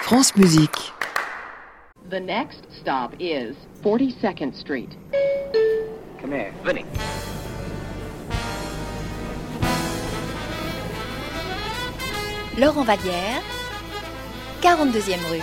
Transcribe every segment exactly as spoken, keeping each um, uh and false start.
France Musique. The next stop is forty-second Street. Come here, Vinny. Laurent Vallière, quarante-deuxième rue.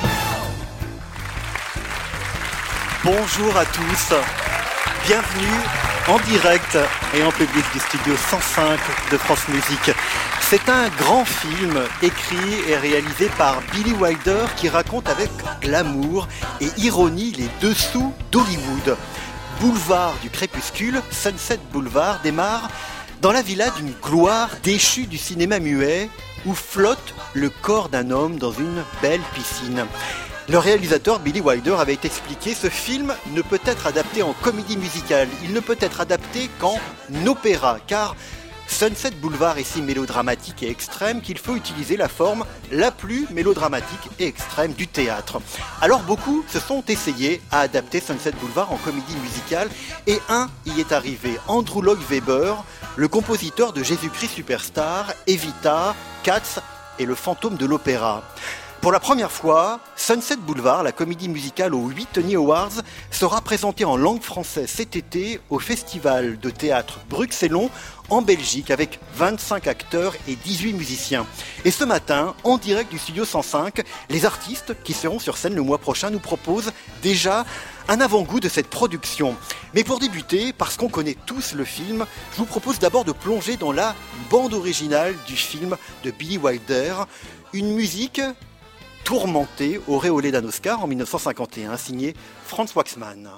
Bonjour à tous, bienvenue en direct et en public du studio cent cinq de France Musique. C'est un grand film écrit et réalisé par Billy Wilder qui raconte avec glamour et ironie les dessous d'Hollywood. Boulevard du crépuscule, Sunset Boulevard, démarre dans la villa d'une gloire déchue du cinéma muet où flotte le corps d'un homme dans une belle piscine. Le réalisateur Billy Wilder avait expliqué: ce film ne peut être adapté en comédie musicale, il ne peut être adapté qu'en opéra, car Sunset Boulevard est si mélodramatique et extrême qu'il faut utiliser la forme la plus mélodramatique et extrême du théâtre. Alors beaucoup se sont essayés à adapter Sunset Boulevard en comédie musicale et un y est arrivé, Andrew Lloyd Webber, le compositeur de Jésus-Christ Superstar, Evita, Cats et le fantôme de l'opéra. Pour la première fois, Sunset Boulevard, la comédie musicale aux huit Tony Awards, sera présentée en langue française cet été au Festival de théâtre Bruxellon en Belgique avec vingt-cinq acteurs et dix-huit musiciens. Et ce matin, en direct du studio cent cinq, les artistes qui seront sur scène le mois prochain nous proposent déjà un avant-goût de cette production. Mais pour débuter, parce qu'on connaît tous le film, je vous propose d'abord de plonger dans la bande originale du film de Billy Wilder, une musique tourmentée, auréolée d'un Oscar en dix-neuf cent cinquante et un, signé Franz Waxman.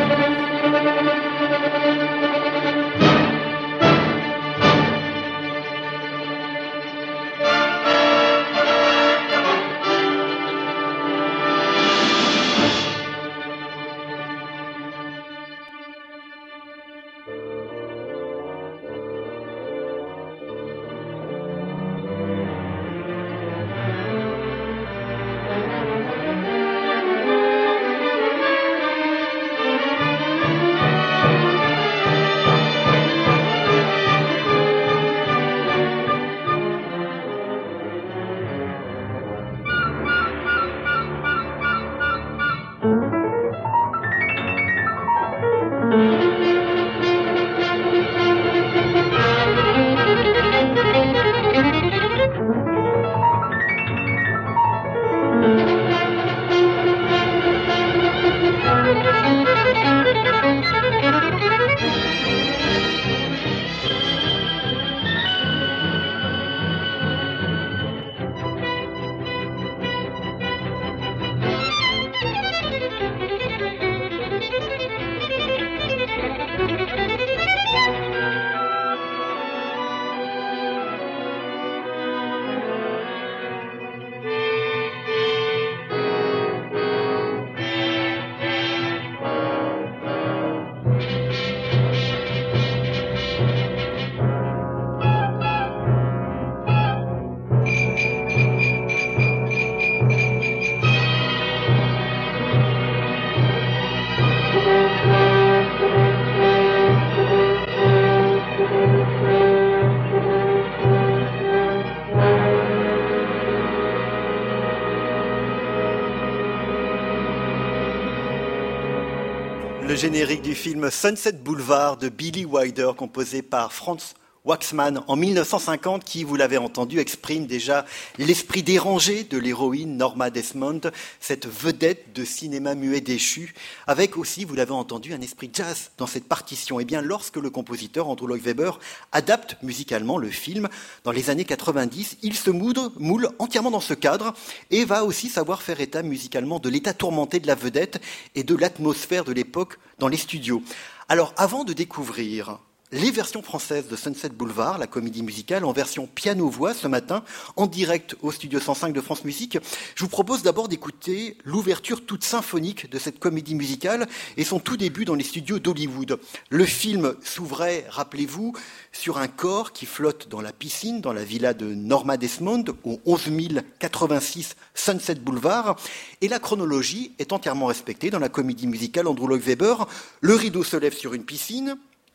Le générique du film Sunset Boulevard de Billy Wilder, composé par Franz Waxman en dix-neuf cent cinquante, qui, vous l'avez entendu, exprime déjà l'esprit dérangé de l'héroïne Norma Desmond, cette vedette de cinéma muet déchu, avec aussi, vous l'avez entendu, un esprit jazz dans cette partition. Et bien, lorsque le compositeur Andrew Lloyd Webber adapte musicalement le film dans les années quatre-vingt-dix, il se moule, moule entièrement dans ce cadre et va aussi savoir faire état musicalement de l'état tourmenté de la vedette et de l'atmosphère de l'époque dans les studios. Alors, avant de découvrir les versions françaises de Sunset Boulevard, la comédie musicale, en version piano-voix ce matin, en direct au studio cent cinq de France Musique, je vous propose d'abord d'écouter l'ouverture toute symphonique de cette comédie musicale et son tout début dans les studios d'Hollywood. Le film s'ouvrait, rappelez-vous, sur un corps qui flotte dans la piscine, dans la villa de Norma Desmond, au onze mille quatre-vingt-six Sunset Boulevard, et la chronologie est entièrement respectée dans la comédie musicale Andrew Lloyd Webber. Le rideau se lève sur une piscine,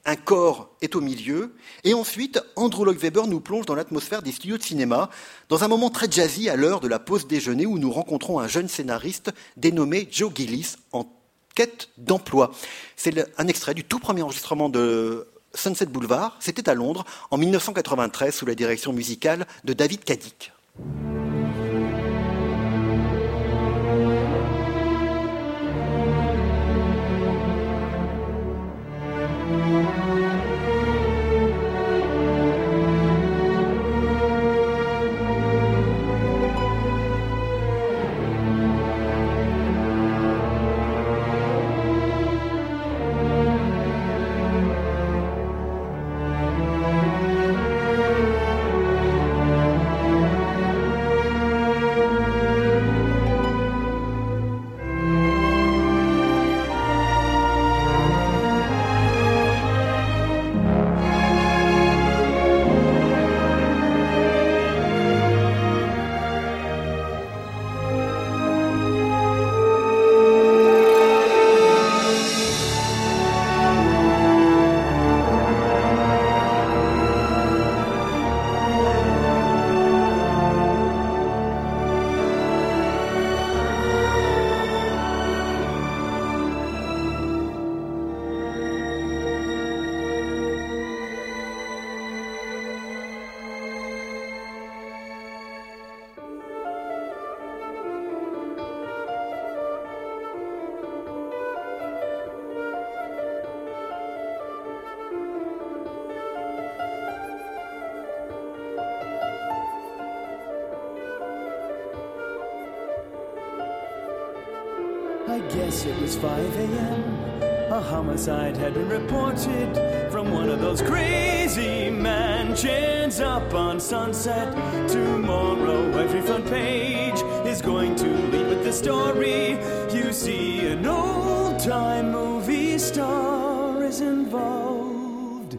un corps est au milieu, et ensuite, Andrew Lloyd Webber nous plonge dans l'atmosphère des studios de cinéma, dans un moment très jazzy à l'heure de la pause déjeuner où nous rencontrons un jeune scénariste dénommé Joe Gillis en quête d'emploi. C'est un extrait du tout premier enregistrement de Sunset Boulevard, c'était à Londres, en dix-neuf cent quatre-vingt-treize, sous la direction musicale de David Caddick. I guess it was five a.m. A homicide had been reported from one of those crazy mansions up on Sunset. Tomorrow, every front page is going to lead with the story. You see, an old-time movie star is involved.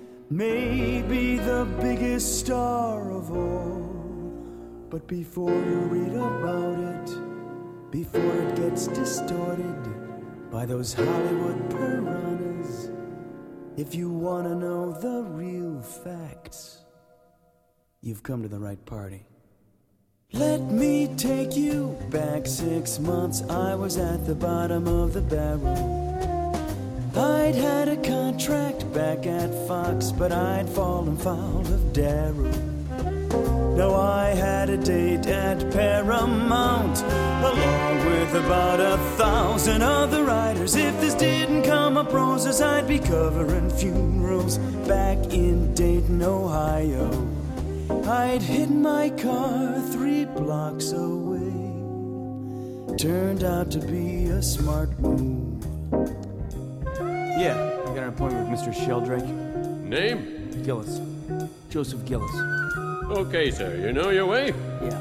Maybe the biggest star of all. But before you read about it, before it gets distorted by those Hollywood piranhas, if you want to know the real facts, you've come to the right party. Let me take you back six months. I was at the bottom of the barrel. I'd had a contract back at Fox, but I'd fallen foul of Daryl. Now I had a date at Paramount, along with about a thousand other writers. If this didn't come up roses, I'd be covering funerals back in Dayton, Ohio. I'd hidden my car three blocks away. Turned out to be a smart move. Yeah, I got an appointment with Mister Sheldrake. Name? Gillis. Joseph Gillis. Okay, sir. You know your way? Yeah.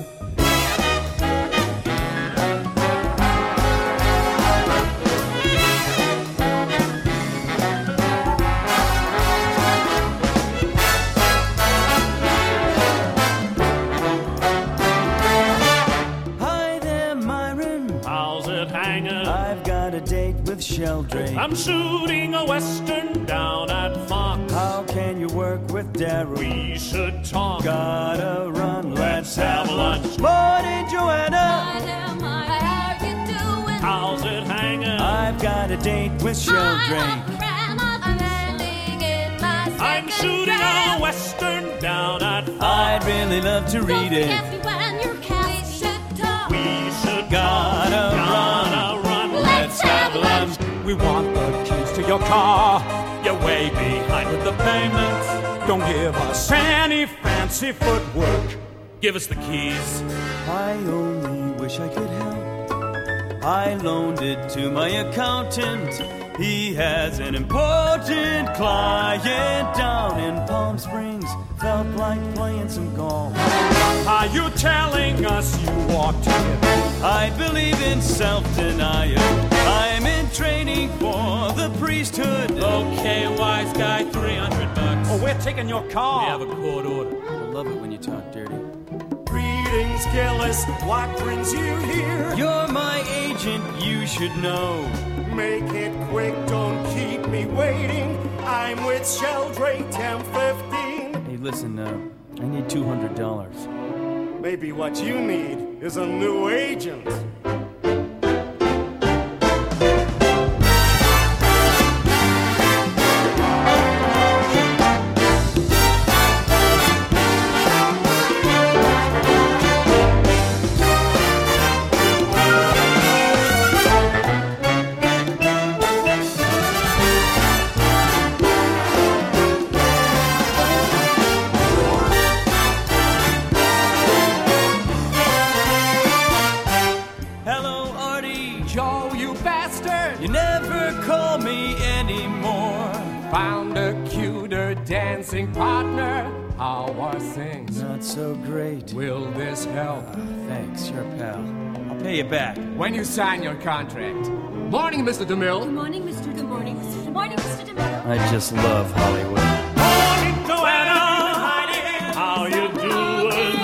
Hi there, Myron. How's it hanging? I've got a date with Sheldrake. I'm shooting a western down at Fox. How can you work with Daryl? We should talk. Gotta run, let's, Let's have lunch. Morning, Joanna. Hi there, Mike. How you doing? How's it hanging? I've got a date with Sheldrake. I'm landing in my second I'm shooting draft. a western down at Fox. I'd really love to read it. When you're we should talk. We should Gotta Gotta run. Let's have lunch. We want the keys to your car. You're way behind with the payments. Don't give us any fancy footwork. Give us the keys. I only wish I could help. I loaned it to my accountant. He has an important client down in Palm Springs. Felt like playing some golf. Are you telling us you walked here? I believe in self-denial. I'm in training for the priesthood. Okay, wise guy, three hundred bucks. Oh, we're taking your car. We have a court order. I love it when you talk dirty. Three Greetings, Gillis. What brings you here? You're my agent, you should know. Make it quick, don't keep me waiting. I'm with Sheldrake ten fifteen. Hey, listen, uh, I need two hundred dollars. Maybe what you need is a new agent. Dancing partner, how are things? Not so great. Will this help? Uh, thanks, sure, pal. I'll pay you back. When you sign your contract. Morning, Mister DeMille. Good morning, Mister Good morning, Mister Good morning, Mister DeMille. I just love Hollywood. Morning, Joanna. How you doing?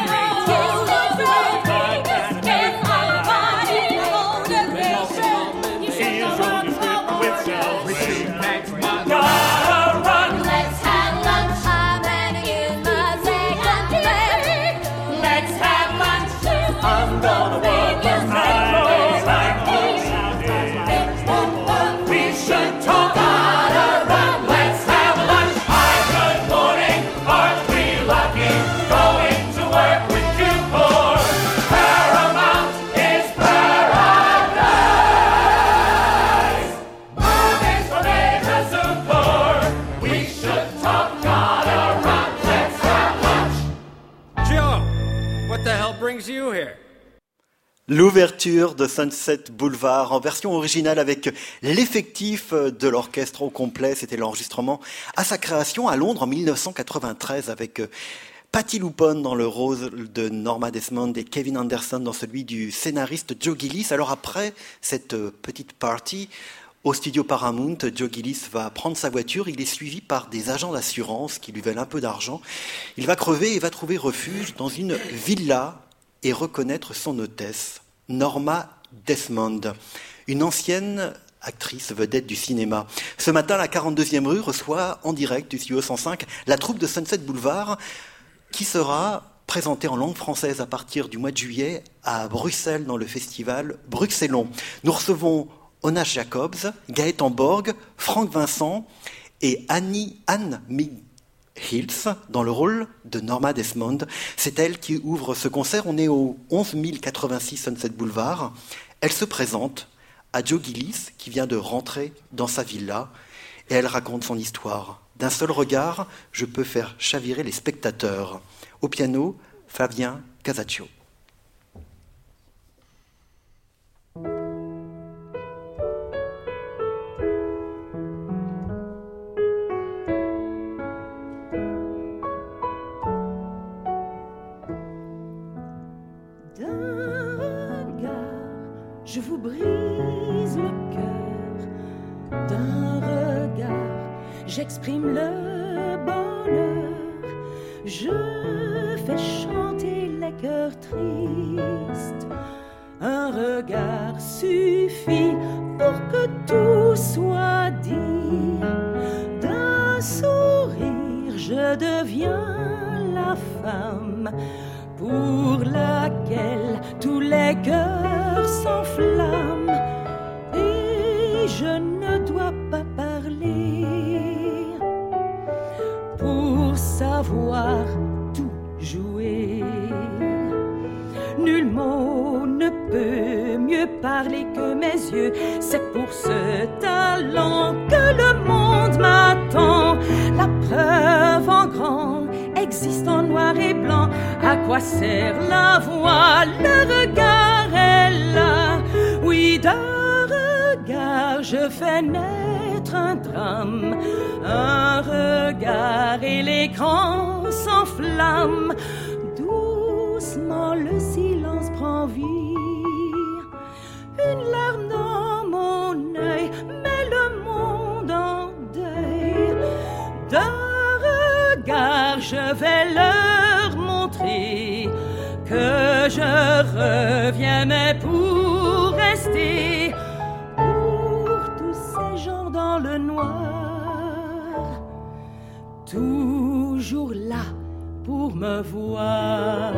L'ouverture de Sunset Boulevard en version originale avec l'effectif de l'orchestre au complet. C'était l'enregistrement à sa création à Londres en dix-neuf cent quatre-vingt-treize avec Patti LuPone dans le rôle de Norma Desmond et Kevin Anderson dans celui du scénariste Joe Gillis. Alors après cette petite party au studio Paramount, Joe Gillis va prendre sa voiture. Il est suivi par des agents d'assurance qui lui veulent un peu d'argent. Il va crever et va trouver refuge dans une villa et reconnaître son hôtesse, Norma Desmond, une ancienne actrice vedette du cinéma. Ce matin, la quarante-deuxième rue reçoit en direct du studio cent cinq la troupe de Sunset Boulevard qui sera présentée en langue française à partir du mois de juillet à Bruxelles dans le festival Bruxellon. Nous recevons Ona Jacobs, Gaëtan Borg, Franck Vincent et Annie Anne Mig Hills dans le rôle de Norma Desmond. C'est elle qui ouvre ce concert. On est au onze mille quatre-vingt-six Sunset Boulevard. Elle se présente à Joe Gillis qui vient de rentrer dans sa villa et elle raconte son histoire. D'un seul regard, je peux faire chavirer les spectateurs. Au piano, Fabien Casaccio. Je vous brise le cœur d'un regard, j'exprime le bonheur, je fais chanter les cœurs tristes. Un regard suffit pour que tout soit dit. D'un sourire, je deviens la femme pour laquelle tous les cœurs s'enflamment et je ne dois pas parler pour savoir tout jouer. Nul mot ne peut mieux parler que mes yeux. C'est pour ce talent que le monde m'attend. La preuve en grand existe en noir et blanc. À quoi sert la voix? Le regard est là. Oui, d'un regard je fais naître un drame. Un regard et l'écran s'enflamme. Doucement le silence prend vie. Une larme dans mon œil met le monde en deuil. D'un regard je vais leur montrer que reviens, mais pour rester, pour tous ces gens dans le noir, toujours là pour me voir.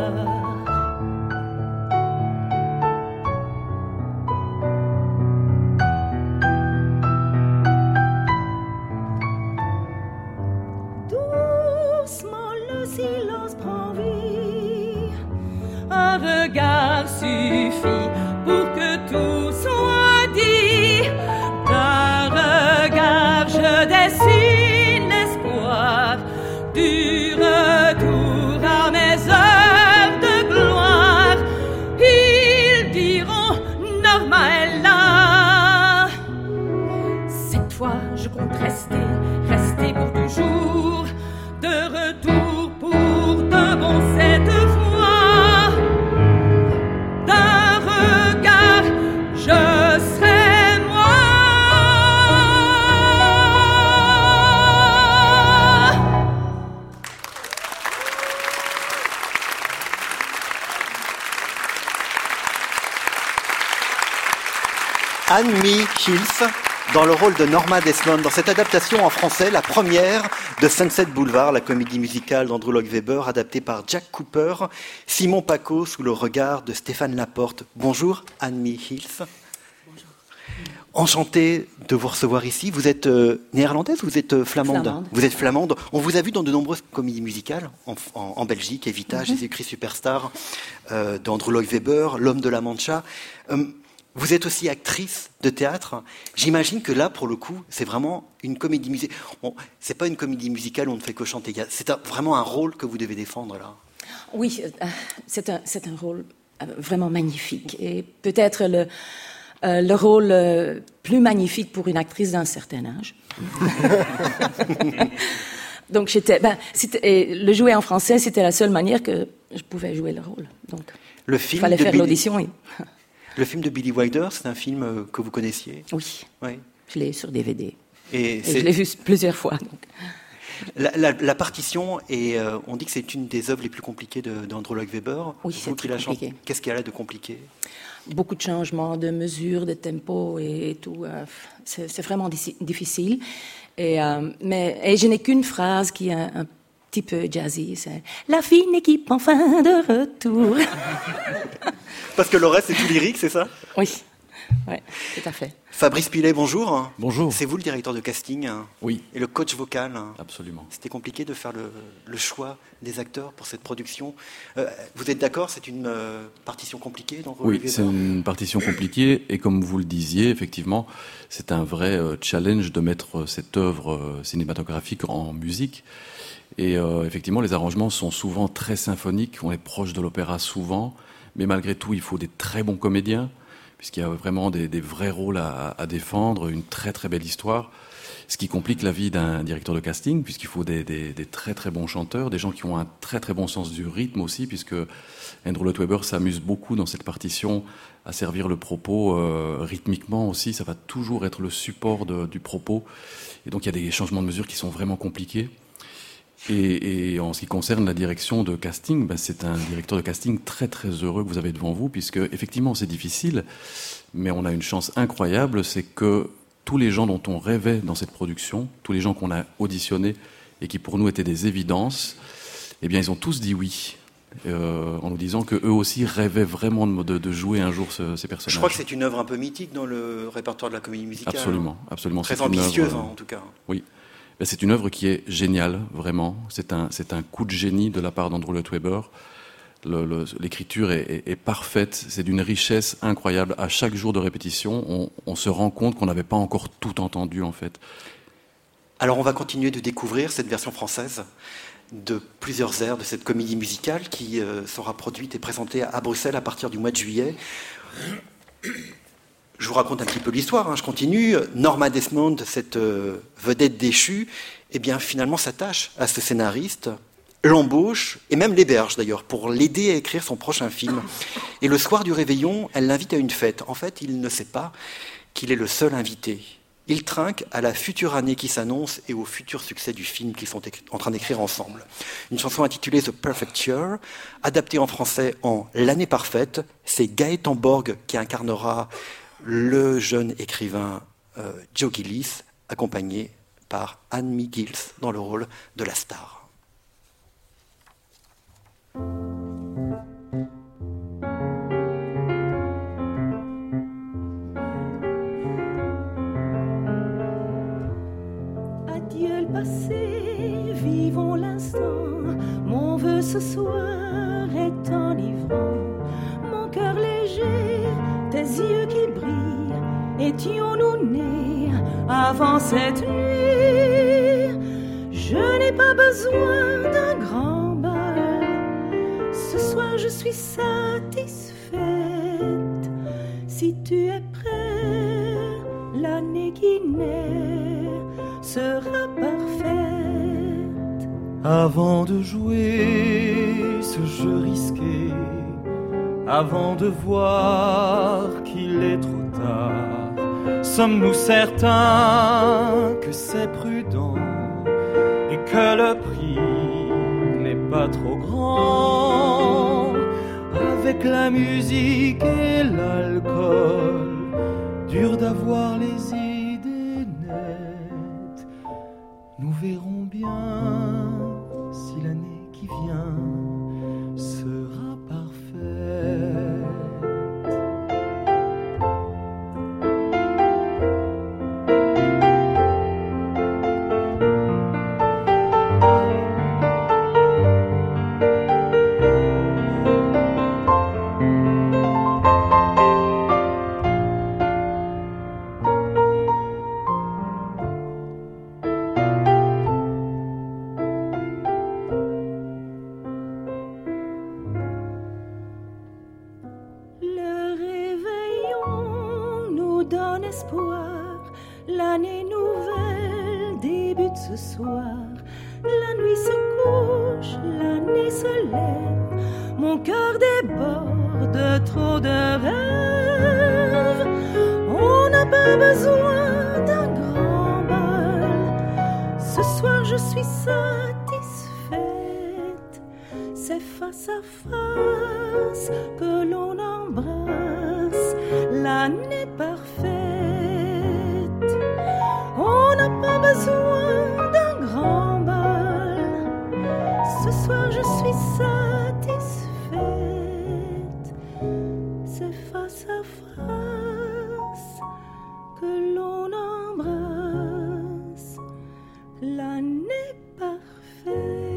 Un regard suffit pour que tout soit dit. D'un regard je dessine l'espoir du retour à mes heures de gloire. Ils diront Norma est là. Cette fois je compte rester, rester pour toujours. De retour pour de bon cette fois. Je serai moi. Anne-Mie Hills dans le rôle de Norma Desmond dans cette adaptation en français, la première de Sunset Boulevard, la comédie musicale d'Andrew Lloyd Webber, adaptée par Jack Cooper, Simon Paco sous le regard de Stéphane Laporte. Bonjour Anne-Mie Hills. Bonjour. Enchantée de vous recevoir ici. Vous êtes euh, néerlandaise ou vous êtes euh, flamande? Flamande. Vous êtes flamande. On vous a vu dans de nombreuses comédies musicales en, en, en Belgique, Evita, mm-hmm. Jésus-Christ Superstar, euh, d'Andrew Lloyd Webber, L'Homme de la Mancha. Euh, Vous êtes aussi actrice de théâtre. J'imagine que là, pour le coup, c'est vraiment une comédie musicale. Bon, c'est pas une comédie musicale où on ne fait que chanter. C'est un, vraiment un rôle que vous devez défendre là. Oui, euh, c'est un, c'est un rôle vraiment magnifique. Et peut-être le, euh, le rôle euh, plus magnifique pour une actrice d'un certain âge. Donc, j'étais, ben, c'était, et le jouer en français, c'était la seule manière que je pouvais jouer le rôle. Donc, le film il fallait faire Billy... l'audition. Et... Le film de Billy Wilder, c'est un film que vous connaissiez? Oui, oui. Je l'ai sur D V D. Et, et je l'ai vu plusieurs fois. Donc. La, la, la partition, est, euh, on dit que c'est une des œuvres les plus compliquées de, d'Andrew Lloyd Webber. Oui, c'est très compliqué. Chant... Qu'est-ce qu'il y a là de compliqué? Beaucoup de changements de mesures, de tempo et, et tout. Euh, c'est, c'est vraiment di- difficile. Et, euh, mais, et je n'ai qu'une phrase qui est un, un petit peu jazzy. C'est « La fine équipe enfin de retour ». Parce que le reste, c'est tout lyrique, c'est ça? Oui, ouais, tout à fait. Fabrice Pilet, bonjour. Bonjour. C'est vous le directeur de casting? Oui. Et le coach vocal? Absolument. C'était compliqué de faire le, le choix des acteurs pour cette production. Euh, vous êtes d'accord, c'est une euh, partition compliquée dans Oui, c'est une partition compliquée. Et comme vous le disiez, effectivement, c'est un vrai euh, challenge de mettre cette œuvre euh, cinématographique en musique. Et euh, effectivement, les arrangements sont souvent très symphoniques. On est proche de l'opéra souvent. Mais malgré tout, il faut des très bons comédiens, puisqu'il y a vraiment des, des vrais rôles à, à défendre, une très très belle histoire, ce qui complique la vie d'un directeur de casting, puisqu'il faut des, des, des très très bons chanteurs, des gens qui ont un très très bon sens du rythme aussi, puisque Andrew Lloyd Webber s'amuse beaucoup dans cette partition à servir le propos euh, rythmiquement aussi, ça va toujours être le support de, du propos, et donc il y a des changements de mesure qui sont vraiment compliqués. Et, et en ce qui concerne la direction de casting, ben c'est un directeur de casting très très heureux que vous avez devant vous, puisque effectivement c'est difficile, mais on a une chance incroyable, c'est que tous les gens dont on rêvait dans cette production, tous les gens qu'on a auditionnés et qui pour nous étaient des évidences, eh bien ils ont tous dit oui, euh, en nous disant que eux aussi rêvaient vraiment de, de jouer un jour ce, ces personnages. Je crois que c'est une œuvre un peu mythique dans le répertoire de la comédie musicale. Absolument, absolument. Très c'est ambitieuse œuvre, en tout cas. Oui. C'est une œuvre qui est géniale, vraiment. C'est un, c'est un coup de génie de la part d'Andrew Lloyd Webber. Le, le, l'écriture est, est, est parfaite, c'est d'une richesse incroyable. À chaque jour de répétition, on, on se rend compte qu'on n'avait pas encore tout entendu, en fait. Alors on va continuer de découvrir cette version française de plusieurs airs de cette comédie musicale qui euh, sera produite et présentée à Bruxelles à partir du mois de juillet. Je vous raconte un petit peu l'histoire, hein, je continue. Norma Desmond, cette euh, vedette déchue, eh bien, finalement s'attache à ce scénariste, l'embauche, et même l'héberge d'ailleurs, pour l'aider à écrire son prochain film. Et le soir du réveillon, elle l'invite à une fête. En fait, il ne sait pas qu'il est le seul invité. Ils trinquent à la future année qui s'annonce et au futur succès du film qu'ils sont en train d'écrire ensemble. Une chanson intitulée The Perfect Year, adaptée en français en L'année parfaite. C'est Gaëtan Borg qui incarnera le jeune écrivain euh, Joe Gillis, accompagné par Anne-Mie Gills dans le rôle de la star. Adieu le passé, vivons l'instant. Mon vœu ce soir est enivrant. Mon cœur léger, tes yeux qui brillent. Étions-nous nés avant cette nuit? Je n'ai pas besoin d'un grand bal. Ce soir je suis satisfaite. Si tu es prêt, l'année qui naît sera parfaite. Avant de jouer ce jeu risqué, avant de voir qu'il est trop tard, sommes-nous certains que c'est prudent et que le prix n'est pas trop grand? Avec la musique et l'alcool, dur d'avoir les idées nettes. Nous verrons bien si l'année qui vient sera parfaite. L'année nouvelle débute ce soir. La nuit se couche, l'année se lève. Mon cœur déborde trop de rêves. On n'a pas besoin d'un grand bal. Ce soir je suis satisfaite. C'est face à face que l'on embrasse l'année parfaite. On n'a pas besoin d'un grand bal. Ce soir je suis satisfaite. C'est face à face que l'on embrasse l'année parfaite.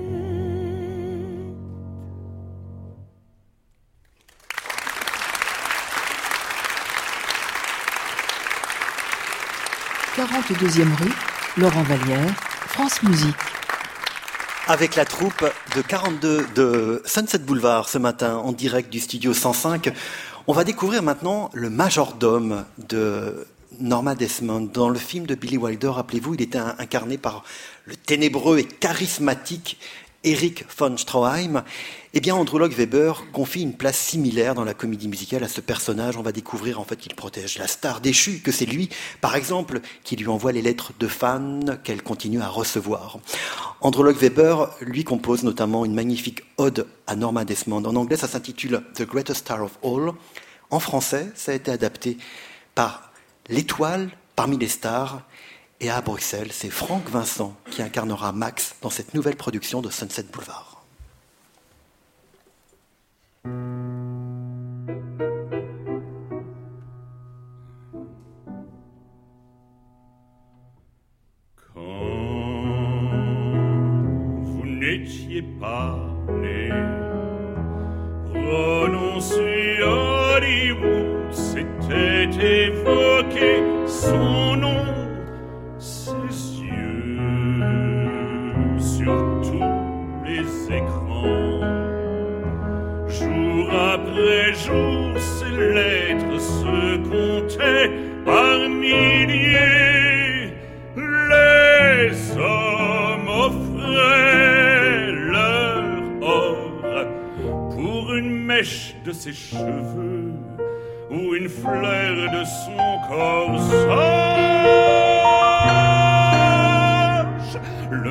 quarante-deuxième rue, Laurent Vallière, France Musique. Avec la troupe de quarante-deux de Sunset Boulevard ce matin, en direct du studio cent cinq, on va découvrir maintenant le majordome de Norma Desmond. Dans le film de Billy Wilder, rappelez-vous, il était incarné par le ténébreux et charismatique Erich von Stroheim. Eh bien, Andrew Lloyd Webber confie une place similaire dans la comédie musicale à ce personnage. On va découvrir en fait qu'il protège la star déchue, que c'est lui, par exemple, qui lui envoie les lettres de fans qu'elle continue à recevoir. Andrew Lloyd Webber, lui, compose notamment une magnifique ode à Norma Desmond. En anglais, ça s'intitule The Greatest Star of All. En français, ça a été adapté par L'étoile parmi les stars. Et à Bruxelles, c'est Franck Vincent qui incarnera Max dans cette nouvelle production de Sunset Boulevard. Quand vous n'étiez pas né, prononcer Hollywood, c'était évoquer son nom. Ses yeux sur tous les écrans, jour après jour, ces lettres se comptaient par milliers. Les hommes offraient leur or pour une mèche de ses cheveux ou une fleur de son corps. le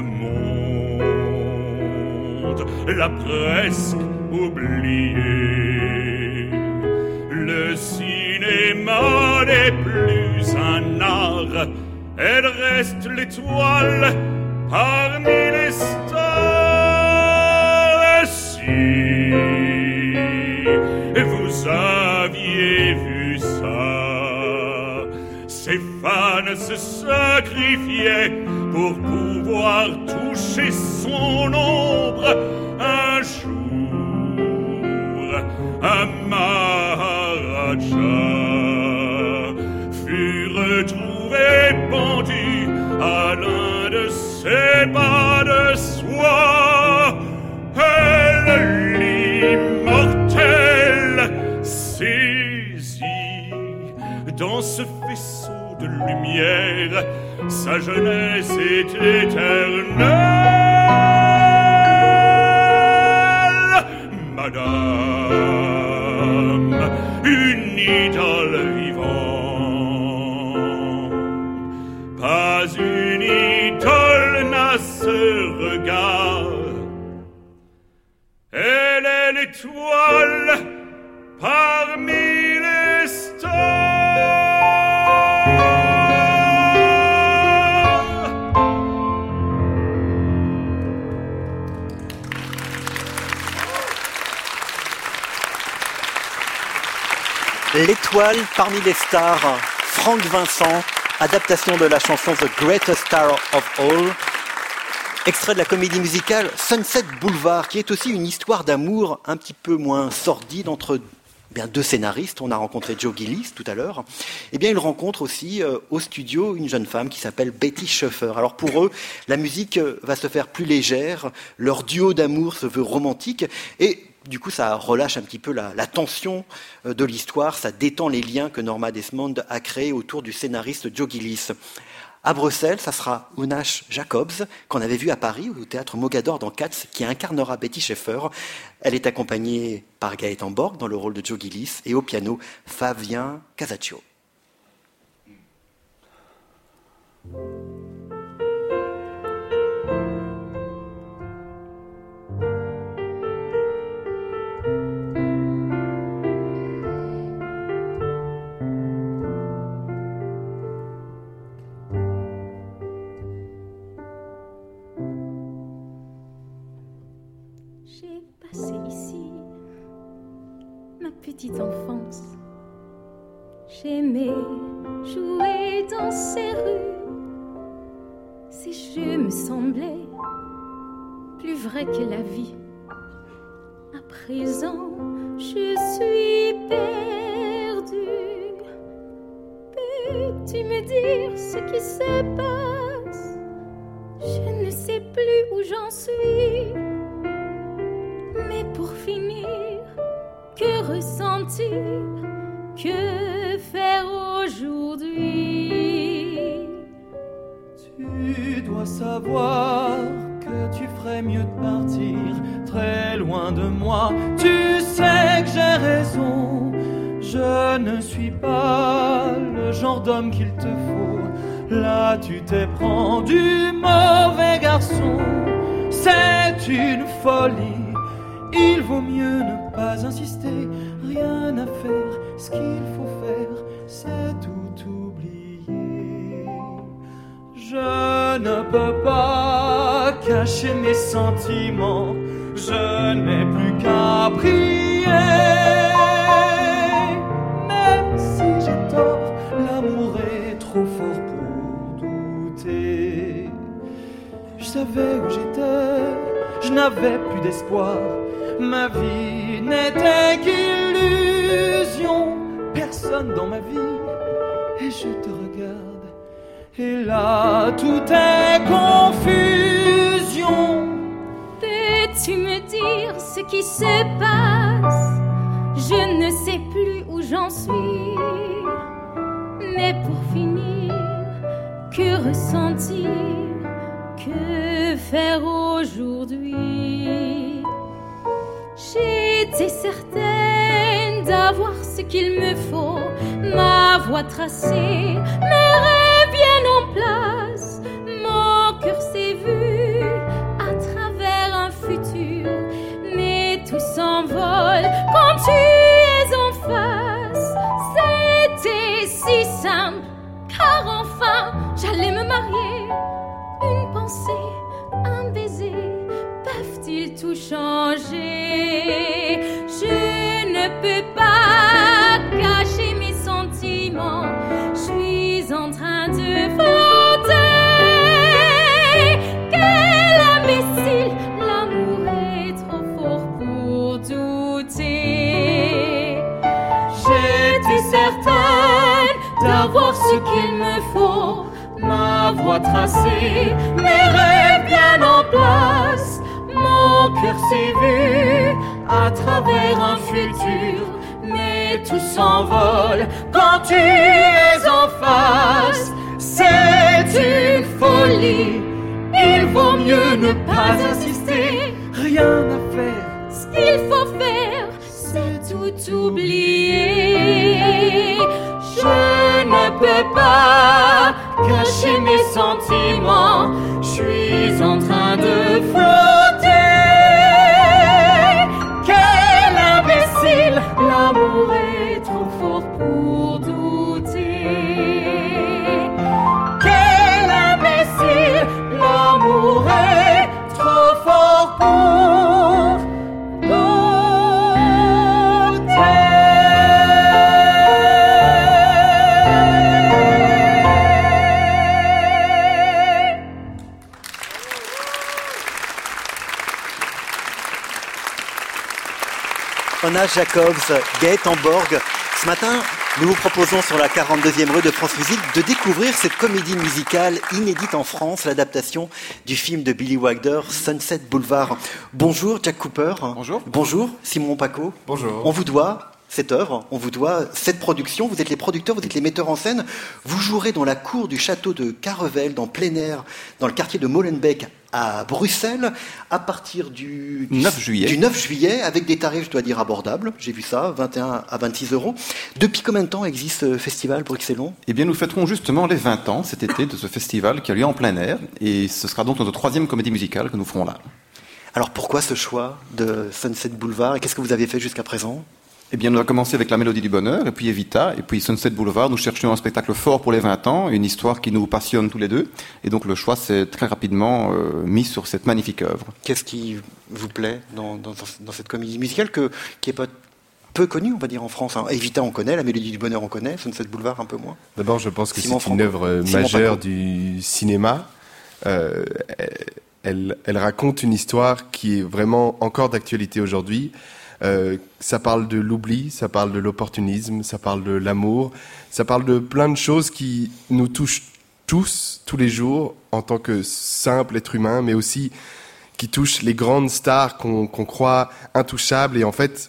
monde l'a presque oublié. Le cinéma n'est plus un art, elle reste l'étoile parmi les stars. Si vous aviez vu ça, ces fans se sacrifiaient pour pouvoir toucher son ombre. Un jour, un Maharaja fut retrouvé pendu à l'un de ses pas de soie. Elle, l'immortelle, saisit dans ce faisceau de lumière sa jeunesse est éternelle. Madame, une idole vivante, pas une idole n'a ce regard. Elle est l'étoile parmi les stars. L'étoile parmi les stars, Franck Vincent, adaptation de la chanson The Greatest Star of All, extrait de la comédie musicale Sunset Boulevard, qui est aussi une histoire d'amour un petit peu moins sordide entre bien deux scénaristes. On a rencontré Joe Gillis tout à l'heure. Eh bien, ils rencontrent aussi euh, au studio une jeune femme qui s'appelle Betty Schaeffer. Alors pour eux, la musique va se faire plus légère, leur duo d'amour se veut romantique et du coup, ça relâche un petit peu la, la tension de l'histoire, ça détend les liens que Norma Desmond a créés autour du scénariste Joe Gillis. À Bruxelles, ça sera Unash Jacobs, qu'on avait vu à Paris, au théâtre Mogador dans Cats, qui incarnera Betty Schaeffer. Elle est accompagnée par Gaëtan Borg dans le rôle de Joe Gillis et au piano, Fabien Casaccio. Petite enfance, j'aimais jouer dans ces rues. Ces jeux me semblaient plus vrais que la vie. À présent, je suis perdue. Peux-tu me dire ce qui se passe? Je ne sais plus où j'en suis. Mais pour finir, que ressentir? Que faire aujourd'hui? Tu dois savoir que tu ferais mieux de partir très loin de moi. Tu sais que j'ai raison. Je ne suis pas le genre d'homme qu'il te faut. Là tu t'es prends du mauvais garçon. C'est une folie. Il vaut mieux ne pas insister, rien à faire. Ce qu'il faut faire, c'est tout oublier. Je ne peux pas cacher mes sentiments. Je n'ai plus qu'à prier. Même si j'ai tort, l'amour est trop fort pour douter. Je savais où j'étais, je n'avais plus d'espoir. Ma vie n'était qu'illusion, personne dans ma vie, et je te regarde, et là tout est confusion. Peux-tu me dire ce qui se passe? Je ne sais plus où j'en suis, mais pour finir, que ressentir? Que faire aujourd'hui? J'étais certaine d'avoir ce qu'il me faut, ma voie tracée, mes rêves bien en place, mon cœur s'est vu simple, car enfin j'allais me marier. Une pensée, un baiser, peuvent-ils tout changer? Je ne peux pas cacher mes sentiments, je suis en train de flotter. Quel imbécile, l'amour est trop fort pour douter. J'étais certaine d'avoir ce qu'il me faut, ma voie tracée, mes rêves bien en place. Mon cœur s'est vu à travers un futur, mais tout s'envole quand tu es en face. C'est une folie, il vaut mieux ne pas assister. Rien à faire. Ce qu'il faut faire, c'est tout oublier. Je ne peux pas cacher mes sentiments, je suis en train de flotter. Quel imbécile, l'amour est trop fort pour douter. Quel imbécile, l'amour est trop fort pour douter. Anna Jacobs, Gaëtan Borg. Ce matin, nous vous proposons sur la quarante-deuxième rue de France Musique de découvrir cette comédie musicale inédite en France, l'adaptation du film de Billy Wilder, Sunset Boulevard. Bonjour Jack Cooper. Bonjour. Bonjour Simon Paco. Bonjour. On vous doit cette œuvre, on vous doit cette production, vous êtes les producteurs, vous êtes les metteurs en scène. Vous jouerez dans la cour du château de Carevel, dans plein air, dans le quartier de Molenbeek, à Bruxelles, à partir du, du, neuf juillet. du neuf juillet, avec des tarifs, je dois dire, abordables. J'ai vu ça, vingt et un à vingt-six euros. Depuis combien de temps existe ce festival bruxellois ? Eh bien, nous fêterons justement les vingt ans cet été de ce festival qui a lieu en plein air. Et ce sera donc notre troisième comédie musicale que nous ferons là. Alors pourquoi ce choix de Sunset Boulevard et qu'est-ce que vous avez fait jusqu'à présent ? Eh bien, nous avons commencé avec La Mélodie du Bonheur, et puis Evita, et puis Sunset Boulevard. Nous cherchions un spectacle fort pour les vingt ans, une histoire qui nous passionne tous les deux. Et donc, le choix s'est très rapidement euh, mis sur cette magnifique œuvre. Qu'est-ce qui vous plaît dans, dans, dans cette comédie musicale que, qui est pas peu connue, on va dire, en France, hein. Evita, on connaît, La Mélodie du Bonheur, on connaît, Sunset Boulevard, un peu moins. D'abord, je pense que Simon c'est une Franco. œuvre Simon majeure Paco. du cinéma. Euh, elle, elle raconte une histoire qui est vraiment encore d'actualité aujourd'hui. Euh, ça parle de l'oubli, ça parle de l'opportunisme, ça parle de l'amour, ça parle de plein de choses qui nous touchent tous, tous les jours, en tant que simple être humain, mais aussi qui touchent les grandes stars qu'on, qu'on croit intouchables. Et en fait,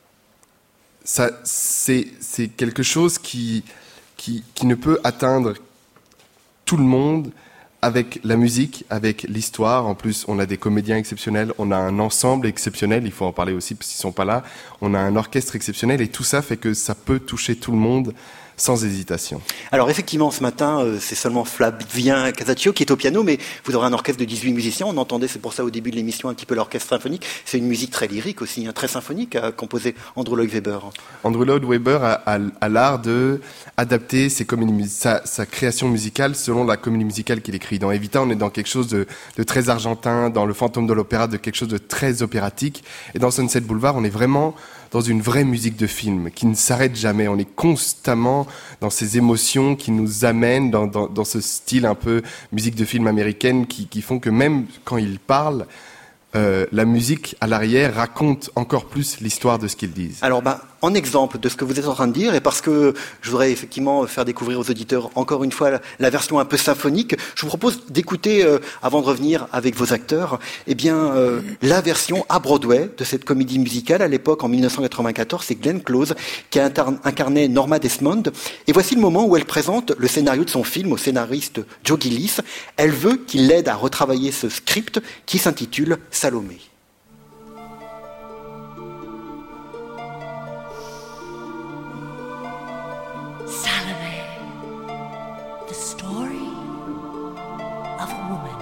ça, c'est, c'est quelque chose qui, qui, qui ne peut atteindre tout le monde avec la musique, avec l'histoire. En plus, on a des comédiens exceptionnels, on a un ensemble exceptionnel, il faut en parler aussi parce qu'ils sont pas là. On a un orchestre exceptionnel et tout ça fait que ça peut toucher tout le monde sans hésitation. Alors effectivement, ce matin, euh, c'est seulement Flavien Casaccio qui est au piano, mais vous aurez un orchestre de dix-huit musiciens. On entendait, c'est pour ça au début de l'émission, un petit peu l'orchestre symphonique. C'est une musique très lyrique aussi, hein, très symphonique, a composé Andrew Lloyd Webber. Andrew Lloyd Webber a, a, a l'art de adapter ses comédies, sa, sa création musicale selon la comédie musicale qu'il écrit. Dans Evita, on est dans quelque chose de, de très argentin, dans Le Fantôme de l'Opéra, de quelque chose de très opératique. Et dans Sunset Boulevard, on est vraiment dans une vraie musique de film qui ne s'arrête jamais. On est constamment dans ces émotions qui nous amènent dans, dans, dans ce style un peu musique de film américaine qui, qui font que même quand ils parlent, euh, la musique à l'arrière raconte encore plus l'histoire de ce qu'ils disent. Alors, ben, en exemple de ce que vous êtes en train de dire, et parce que je voudrais effectivement faire découvrir aux auditeurs encore une fois la, la version un peu symphonique, je vous propose d'écouter, euh, avant de revenir avec vos acteurs, eh bien, euh, la version à Broadway de cette comédie musicale. À l'époque, en dix-neuf cent quatre-vingt-quatorze, c'est Glenn Close qui a incarné Norma Desmond. Et voici le moment où elle présente le scénario de son film au scénariste Joe Gillis. Elle veut qu'il l'aide à retravailler ce script qui s'intitule Salomé. Salome, the story of a woman.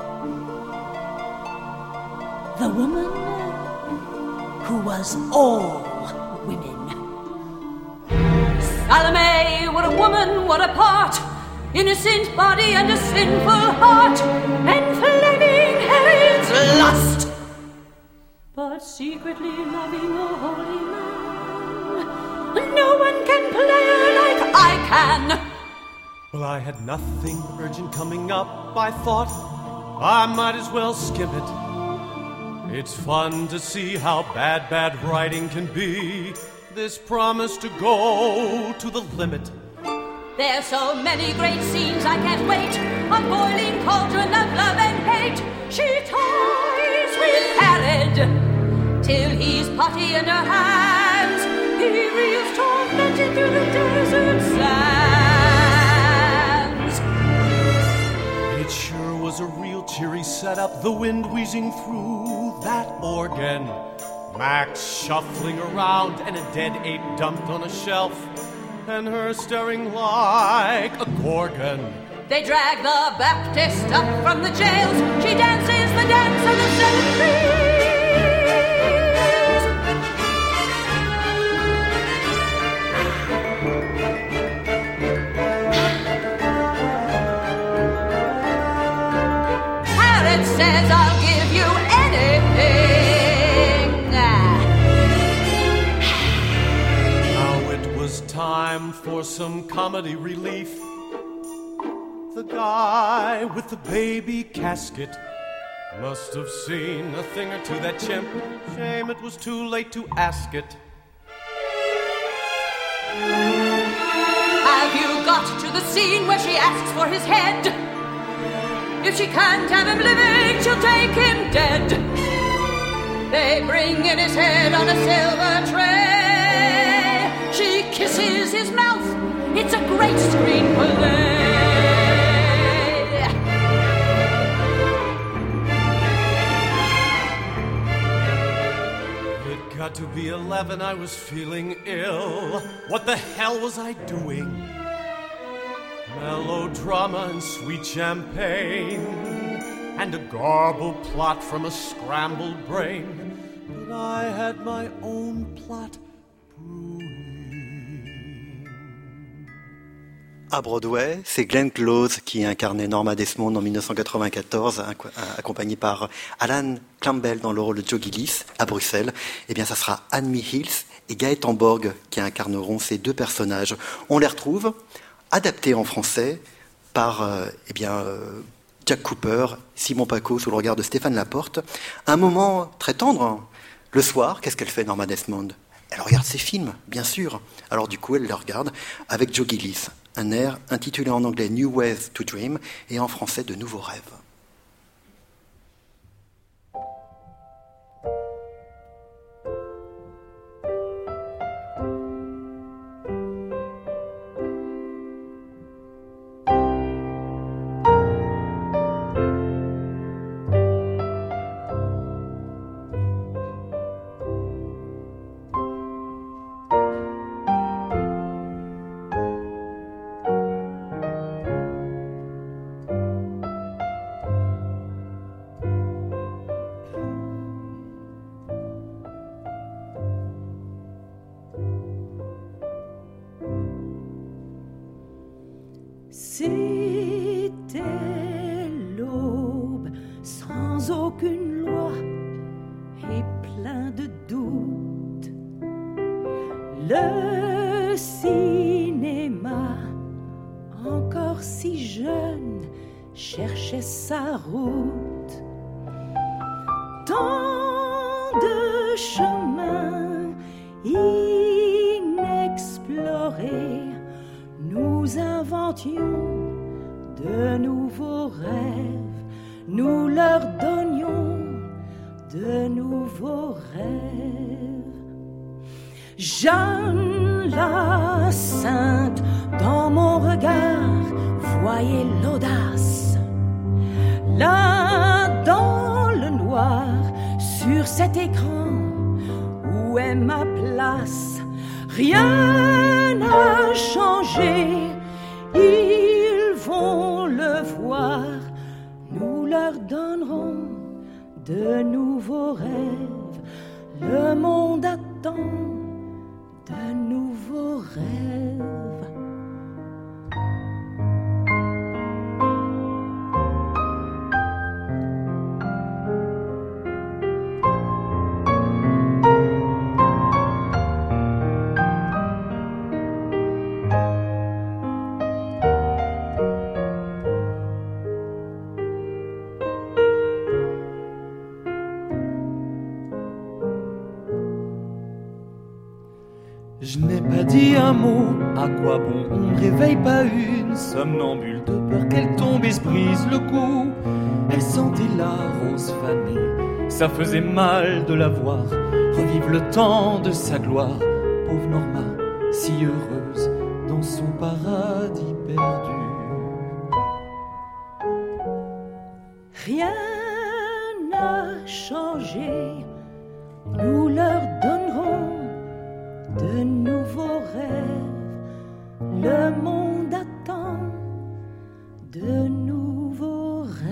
The woman who was all women. Salome would have woman, what a part! Innocent body and a sinful heart, and flaming heaven's lust. But secretly loving a holy man, no one can play her like I can. Well, I had nothing urgent coming up. I thought I might as well skim it. It's fun to see how bad, bad writing can be. This promise to go to the limit. There's so many great scenes I can't wait. A boiling cauldron of love and hate. She toys with Herod till he's putty in her hands. He reels tormented through the desert sands. It sure was a real cheery setup. The wind wheezing through that organ, Max shuffling around, and a dead ape dumped on a shelf, and her staring like a gorgon. They drag the Baptist up from the jails. She dances the dance of the seven trees. Herod says, I'll give you anything. Now it was time for some comedy relief. The guy with the baby casket must have seen a thing or two, that chimp. Shame it was too late to ask it. Have you got to the scene where she asks for his head? If she can't have him living, she'll take him dead. They bring in his head on a silver tray. She kisses his mouth. It's a great screenplay. Got to be eleven, I was feeling ill. What the hell was I doing? Melodrama and sweet champagne, and a garbled plot from a scrambled brain. But I had my own plot brewing. À Broadway, c'est Glenn Close qui incarnait Norma Desmond en dix-neuf cent quatre-vingt-quatorze, accompagné par Alan Campbell dans le rôle de Joe Gillis. À Bruxelles, eh bien, ça sera Anne-Mie Hills et Gaëtan Borg qui incarneront ces deux personnages. On les retrouve adaptés en français par euh, eh bien, euh, Jack Cooper, Simon Paco sous le regard de Stéphane Laporte. Un moment très tendre. Hein. Le soir, qu'est-ce qu'elle fait, Norma Desmond? Elle regarde ses films, bien sûr. Alors du coup, elle les regarde avec Joe Gillis. Un air intitulé en anglais New Ways to Dream et en français De Nouveaux Rêves. C'était l'aube sans aucune loi et plein de doutes. Le cinéma, encore si jeune, cherchait sa route. Tant de chemins inexplorés, nous inventions de nouveaux rêves, nous leur donnions de nouveaux rêves. Jeanne la sainte, dans mon regard, voyez l'audace. Là, dans le noir, sur cet écran, où est ma place? Rien n'a changé, ils vont le voir. Nous leur donnerons de nouveaux rêves. Le monde attend de nouveaux rêves. mot. À quoi bon, on ne réveille pas une somnambule de peur qu'elle tombe et se brise le cou. Elle sentait la rose fanée, ça faisait mal de la voir revivre le temps de sa gloire. Pauvre Norma, si heureuse dans son paradis perdu. Rien n'a changé, nous leur donnerons de nouveaux rêves. Le monde attend de nouveaux rêves.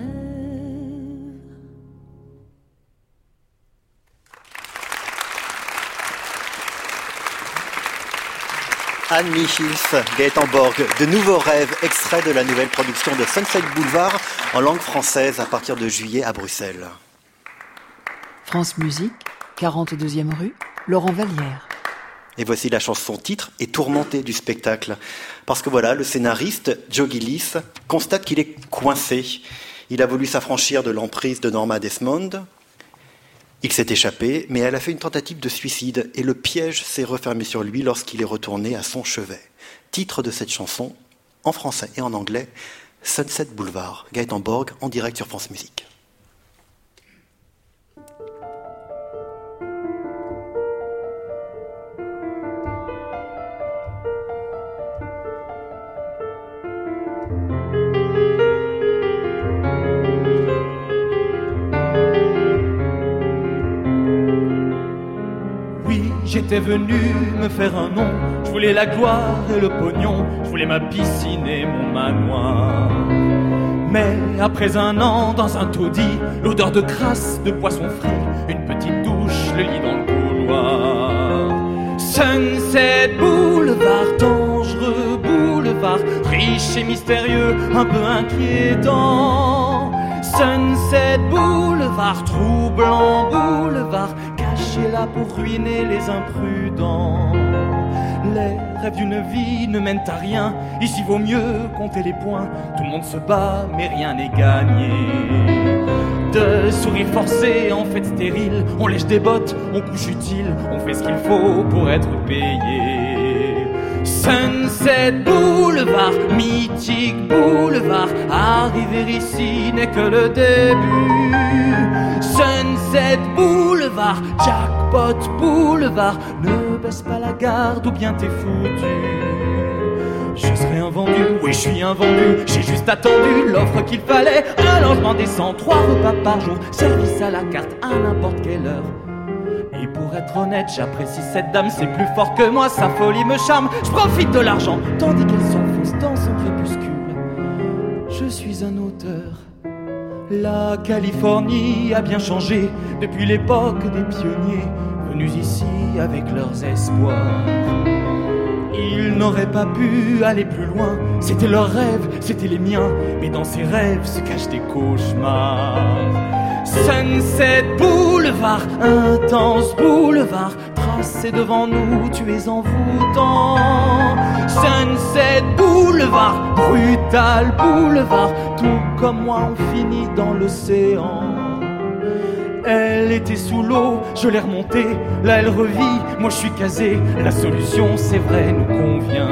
Anne Michels, Gaëtan Borg, de nouveaux rêves, extrait de la nouvelle production de Sunset Boulevard en langue française à partir de juillet à Bruxelles. France Musique, quarante-deuxième rue, Laurent Vallière. Et voici la chanson titre et tourmentée du spectacle. Parce que voilà, le scénariste, Joe Gillis, constate qu'il est coincé. Il a voulu s'affranchir de l'emprise de Norma Desmond. Il s'est échappé, mais elle a fait une tentative de suicide et le piège s'est refermé sur lui lorsqu'il est retourné à son chevet. Titre de cette chanson, en français et en anglais, Sunset Boulevard. Gaëtan Borg, en direct sur France Musique. J'étais venu me faire un nom, je voulais la gloire et le pognon, je voulais ma piscine et mon manoir. Mais après un an dans un taudis, l'odeur de crasse, de poisson frit, une petite douche, le lit dans le couloir. Sunset Boulevard, dangereux boulevard, riche et mystérieux, un peu inquiétant. Sunset Boulevard, troublant boulevard, caché là pour ruiner les imprudents. Les rêves d'une vie ne mènent à rien, ici vaut mieux compter les points. Tout le monde se bat, mais rien n'est gagné. De sourires forcés en fait stérile, on lèche des bottes, on couche utile, on fait ce qu'il faut pour être payé. Sunset Boulevard, mythique boulevard, arriver ici n'est que le début. Sunset Boulevard, jackpot boulevard, ne baisse pas la garde ou bien t'es foutu. Je serai invendu, oui je suis invendu, j'ai juste attendu l'offre qu'il fallait. Un lancement décent, trois repas par jour, service à la carte à n'importe quelle heure. Et pour être honnête, j'apprécie cette dame, c'est plus fort que moi, sa folie me charme. Je profite de l'argent, tandis qu'elle s'enfonce dans son crépuscule. Je suis un auteur. La Californie a bien changé depuis l'époque des pionniers venus ici avec leurs espoirs. Ils n'auraient pas pu aller plus loin, c'était leurs rêves, c'était les miens, mais dans ces rêves se cachent des cauchemars. Sunset Boulevard, intense boulevard, tracé devant nous, tu es envoûtant. Sunset Boulevard, brutal boulevard, tout comme moi on finit dans l'océan. Elle était sous l'eau, je l'ai remontée, là elle revit, moi je suis casé, la solution c'est vrai nous convient.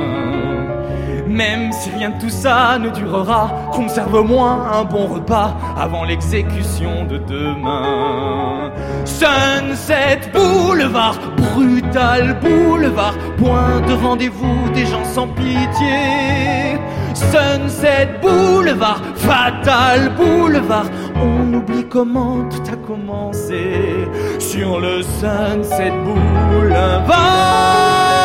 Même si rien de tout ça ne durera, qu'on me serve au moins un bon repas avant l'exécution de demain. Sunset Boulevard, brutal boulevard, point de rendez-vous des gens sans pitié. Sunset Boulevard, fatal boulevard, on oublie comment tout a commencé sur le Sunset Boulevard.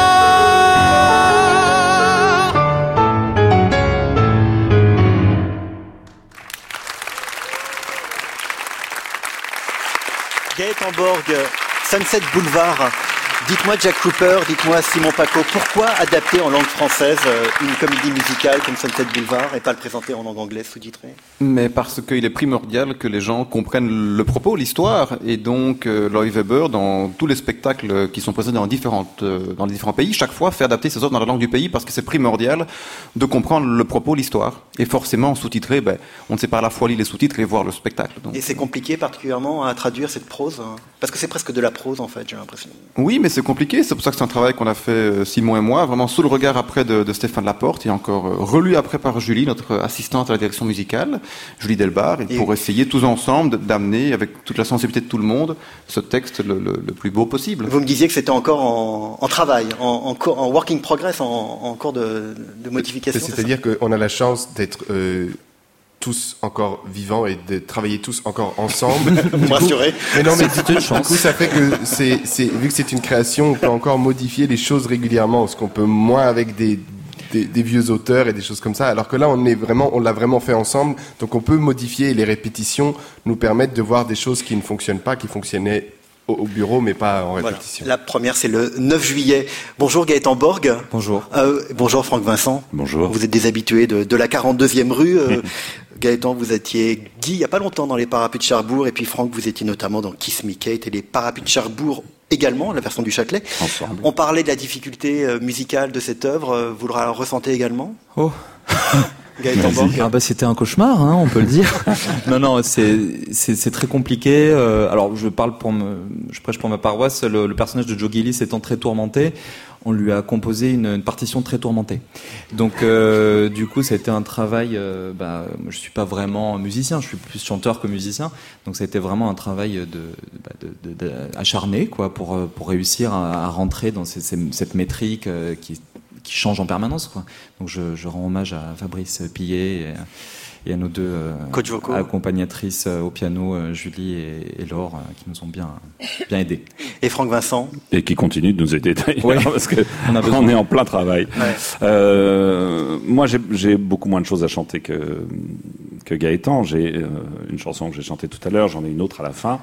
Gaëtan Borg, Sunset Boulevard. Dites-moi Jack Cooper, dites-moi Simon Paco, pourquoi adapter en langue française une comédie musicale comme Sunset Boulevard et pas le présenter en langue anglaise sous-titrée? Mais parce qu'il est primordial que les gens comprennent le propos, l'histoire, et donc euh, Loy Weber, dans tous les spectacles qui sont présentés dans, différentes, euh, dans les différents pays, chaque fois fait adapter ses œuvres dans la langue du pays parce que c'est primordial de comprendre le propos, l'histoire. Et forcément, sous-titré, ben, on ne sait pas à la fois lire les sous-titres et voir le spectacle. Donc. Et c'est compliqué particulièrement à traduire cette prose, hein, parce que c'est presque de la prose en fait, j'ai l'impression. Oui, mais c'est compliqué. C'est pour ça que c'est un travail qu'on a fait, euh, Simon et moi, vraiment sous le regard après de, de Stéphane Laporte et encore euh, relu après par Julie, notre assistante à la direction musicale, Julie Delbar, et, et pour essayer tous ensemble d'amener, avec toute la sensibilité de tout le monde, ce texte le, le, le plus beau possible. Vous me disiez que c'était encore en, en travail, en, en, en working progress, en, en cours de, de modification. C'est-à-dire c'est qu'on a la chance d'être euh, tous encore vivants et de travailler tous encore ensemble. Vous me rassurez. Mais non, mais c'est du, coup, du coup, ça fait que c'est, c'est, vu que c'est une création, on peut encore modifier les choses régulièrement, ce qu'on peut moins avec des, des, des vieux auteurs et des choses comme ça. Alors que là, on est vraiment, on l'a vraiment fait ensemble, donc on peut modifier. Et les répétitions nous permettent de voir des choses qui ne fonctionnent pas, qui fonctionnaient au bureau, mais pas en répétition. Voilà. La première, c'est le neuf juillet. Bonjour Gaëtan Borg. Bonjour. Euh, bonjour Franck Vincent. Bonjour. Vous êtes des habitués de, de la quarante-deuxième rue. Euh, Gaëtan, vous étiez Guy il n'y a pas longtemps dans les Parapluies de Cherbourg, et puis Franck, vous étiez notamment dans Kiss Me Kate et les Parapluies de Cherbourg également, la version du Châtelet. Ensemble. On parlait de la difficulté euh, musicale de cette œuvre. Vous le ressentez également ? Oh. Gaëtan Borg. Ah bah c'était un cauchemar, hein, on peut le dire. non non, c'est c'est c'est très compliqué. Euh, alors je parle pour me, je prêche pour ma paroisse. Le, le personnage de Joe Gillis étant très tourmenté, on lui a composé une, une partition très tourmentée. Donc euh, du coup, ça a été un travail. Euh, bah, moi, je suis pas vraiment musicien, je suis plus chanteur que musicien. Donc ça a été vraiment un travail de, de, de, de, de acharné, quoi, pour pour réussir à, à rentrer dans ces, ces, cette métrique euh, qui qui change en permanence, quoi. Donc je, je rends hommage à Fabrice Pillet et, et à nos deux euh, accompagnatrices au piano, euh, Julie et, et Laure, euh, qui nous ont bien bien aidés. Et Franck Vincent. Et qui continue de nous aider d'ailleurs, ouais. parce que on, a on est en plein travail. Ouais. Euh, moi, j'ai, j'ai beaucoup moins de choses à chanter que que Gaëtan. J'ai euh, une chanson que j'ai chantée tout à l'heure, j'en ai une autre à la fin.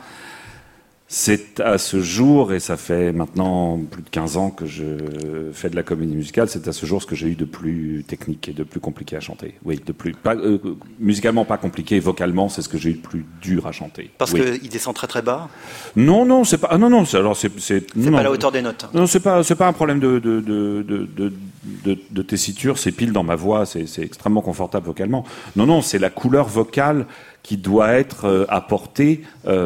C'est à ce jour, et ça fait maintenant plus de quinze ans que je fais de la comédie musicale, c'est à ce jour ce que j'ai eu de plus technique et de plus compliqué à chanter. Oui, de plus, pas, euh, musicalement pas compliqué, vocalement c'est ce que j'ai eu de plus dur à chanter. Parce oui. qu'il descend très très bas. Non, non, c'est pas. Ah, non, non, c'est alors c'est. C'est, c'est non, pas la hauteur des notes. Non, c'est pas. C'est pas un problème de de de de de, de, de tessiture. C'est pile dans ma voix. C'est, c'est extrêmement confortable vocalement. Non, non, c'est la couleur vocale qui doit être euh, apportée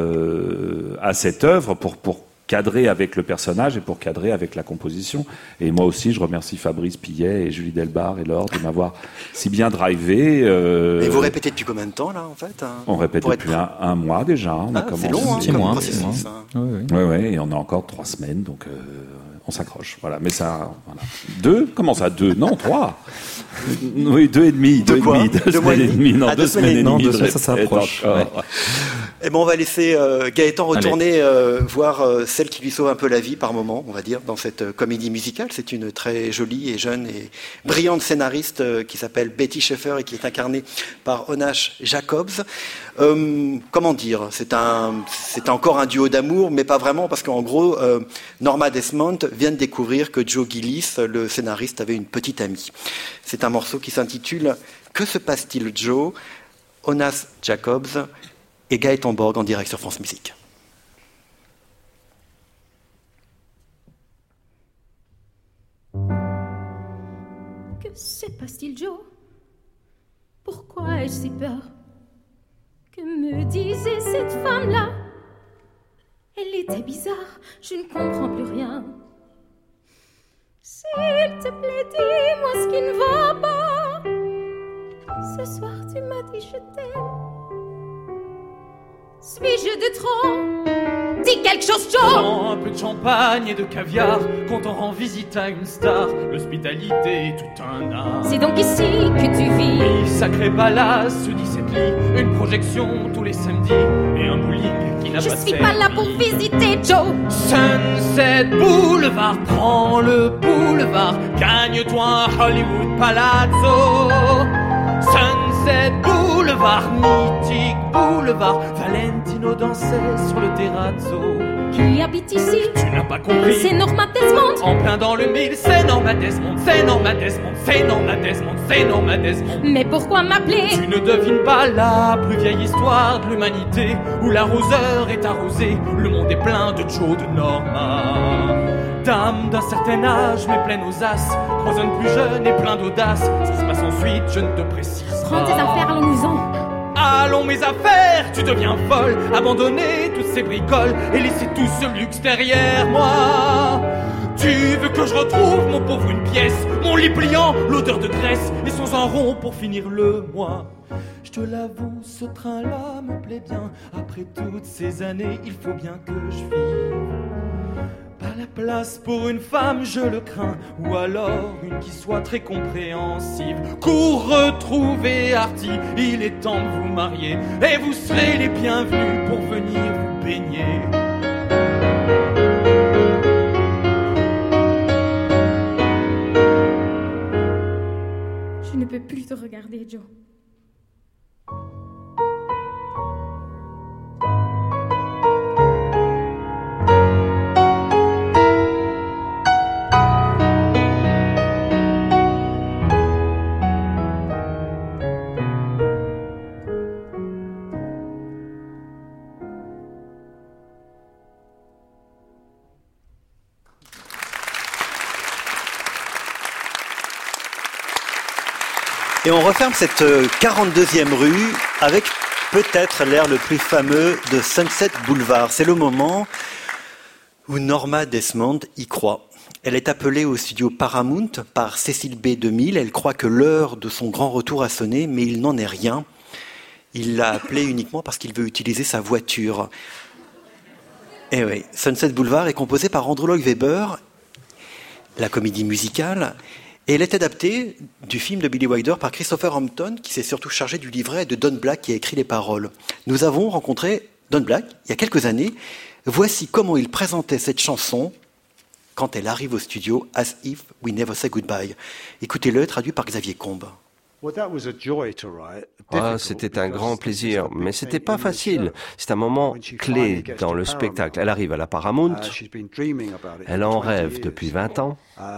euh, à cette œuvre pour pour cadrer avec le personnage et pour cadrer avec la composition. Et moi aussi, je remercie Fabrice Pillet et Julie Delbar et Laure de m'avoir si bien drivé. Euh... Et vous répétez depuis combien de temps, là, en fait, hein, on répète depuis être... un, un mois déjà. On ah, a commencé. C'est long, hein, six mois. Six mois. Hein. Oui, oui. Ouais, ouais, et on a encore trois semaines, donc euh, on s'accroche. Voilà, mais ça, voilà. Deux, comment ça, deux? Non, trois. Oui, deux et demi, deux, deux et demi, deux, deux semaines et demie, non, ah, deux, deux semaines et demie. Non, deux, ça s'approche. Ouais. Eh ben, on va laisser euh, Gaëtan retourner euh, voir euh, celle qui lui sauve un peu la vie par moment, on va dire, dans cette euh, comédie musicale. C'est une très jolie et jeune et brillante scénariste euh, qui s'appelle Betty Schaeffer et qui est incarnée par Onash Jacobs. Euh, comment dire, c'est un, c'est encore un duo d'amour, mais pas vraiment, parce qu'en gros, euh, Norma Desmond vient de découvrir que Joe Gillis, le scénariste, avait une petite amie. C'est un morceau qui s'intitule « Que se passe-t-il, Joe ?» Onash Jacobs et Gaëtan Borg en direct sur France Musique. Que se passe-t-il, Joe? Pourquoi ai-je si peur? Que me disait cette femme-là? Elle était bizarre, je ne comprends plus rien. S'il te plaît, dis-moi ce qui ne va pas. Ce soir, tu m'as dit je t'aime. Suis-je de trop? Dis quelque chose, Joe! Prends un peu de champagne et de caviar quand on rend visite à une star. L'hospitalité est tout un art. C'est donc ici que tu vis? Oui, sacré palace, se dit cette lit. Une projection tous les samedis et un bowling qui n'a je pas de suis pas là pour visiter, Joe! Sunset Boulevard, prends le boulevard. Gagne-toi un Hollywood Palazzo. Sunset Boulevard, mythique boulevard. Valentino dansait sur le terrazzo. Qui habite ici? Tu n'as pas compris. C'est Norma Desmond. En plein dans le mille, c'est Norma Desmond. C'est Norma Desmond, c'est Norma Desmond, c'est Norma Desmond. Mais pourquoi m'appeler? Tu ne devines pas la plus vieille histoire de l'humanité, où l'arroseur est arrosé, le monde est plein de Joe, de Norma. Dame d'un certain âge, mais pleine aux as, croisonne plus jeune et plein d'audace. Ce qui se passe ensuite, je ne te précise pas. Prends tes affaires, allons-nous-en. Allons mes affaires, tu deviens folle. Abandonner toutes ces bricoles et laisser tout ce luxe derrière moi. Tu veux que je retrouve, mon pauvre, une pièce, mon lit pliant, l'odeur de graisse, et sans un rond pour finir le mois. Je te l'avoue, ce train-là me plaît bien. Après toutes ces années, il faut bien que je vive. Pas la place pour une femme, je le crains. Ou alors une qui soit très compréhensive. Cours retrouver Artie, il est temps de vous marier. Et vous serez les bienvenus pour venir vous baigner. Je ne peux plus te regarder, Joe. Et on referme cette quarante-deuxième rue avec peut-être l'air le plus fameux de Sunset Boulevard. C'est le moment où Norma Desmond y croit. Elle est appelée au studio Paramount par Cecil B. DeMille. Elle croit que l'heure de son grand retour a sonné, mais il n'en est rien. Il l'a appelée uniquement parce qu'il veut utiliser sa voiture. Et oui, Sunset Boulevard est composé par Andrew Lloyd Webber, la comédie musicale. Et elle est adaptée du film de Billy Wilder par Christopher Hampton, qui s'est surtout chargé du livret, de Don Black, qui a écrit les paroles. Nous avons rencontré Don Black il y a quelques années. Voici comment il présentait cette chanson quand elle arrive au studio, As If We Never Say Goodbye. Écoutez-le, traduit par Xavier Combes. Ah, c'était un grand plaisir, mais c'était pas facile. C'est un moment clé dans le spectacle. Elle arrive à la Paramount, elle en rêve depuis vingt ans,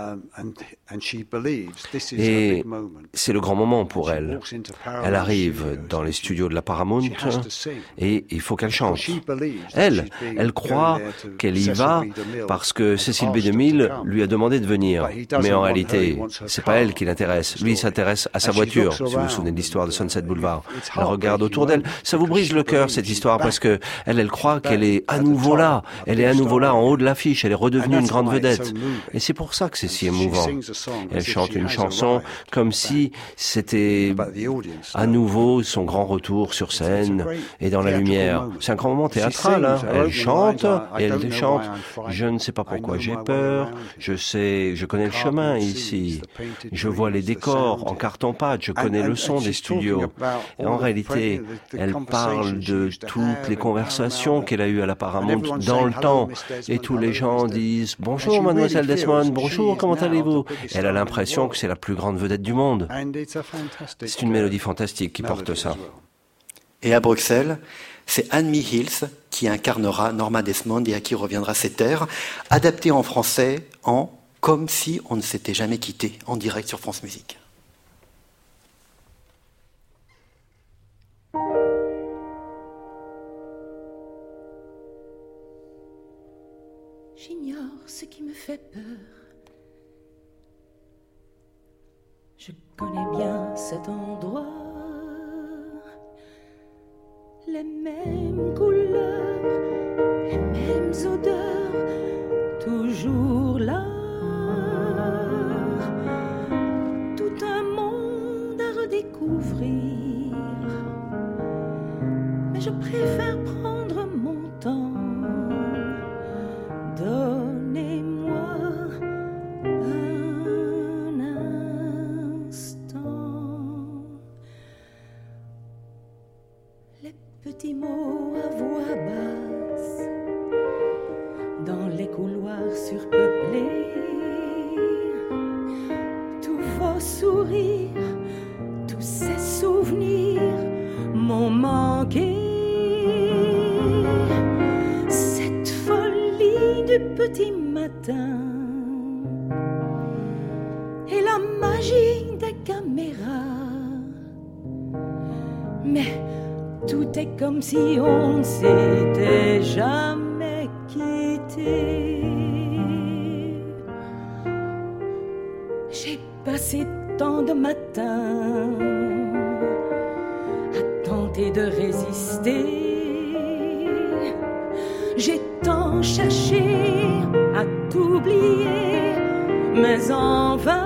et c'est le grand moment pour elle. Elle arrive dans les studios de la Paramount et il faut qu'elle chante. Elle, elle croit qu'elle y va parce que Cecil B. DeMille lui a demandé de venir. Mais en réalité, c'est pas elle qui l'intéresse. Lui, il s'intéresse à sa voiture. Si vous vous souvenez de l'histoire de Sunset Boulevard, elle regarde autour d'elle. Ça vous brise le cœur, cette histoire, parce que elle, elle croit qu'elle est à nouveau là. Elle est à nouveau là, en haut de l'affiche. Elle est redevenue une grande vedette. Et c'est pour ça que c'est si émouvant. Elle chante une chanson comme si c'était à nouveau son grand retour sur scène et dans la lumière. C'est un grand moment théâtral, hein. Elle chante et elle chante. Je ne sais pas pourquoi j'ai peur. Je sais, je connais le chemin ici. Je vois les décors en carton-pâte. Je connais le son des studios. Et en réalité, elle parle de toutes les conversations qu'elle a eues à la Paramount dans le temps. Et tous les gens disent « Bonjour, mademoiselle Desmond, bonjour, comment allez-vous ?» Elle a l'impression que c'est la plus grande vedette du monde. C'est une mélodie fantastique qui porte ça. Et à Bruxelles, c'est Anne Hills qui incarnera Norma Desmond et à qui reviendra cet air, adapté en français en « Comme si on ne s'était jamais quitté » en direct sur France Musique. J'ignore ce qui me fait peur. Je connais bien cet endroit. Les mêmes couleurs, les mêmes odeurs, toujours là. Tout un monde à redécouvrir. Mais je préfère prendre mon temps. Donnez-moi un instant. Les petits mots à voix basse dans les couloirs surpeuplés. Tous vos sourires, tous ces souvenirs m'ont manqué. Du petit matin et la magie des caméras, mais tout est comme si on ne s'était jamais quitté. J'ai passé tant de matins à tenter de résister. J'ai tant cherché à t'oublier, moins en vain.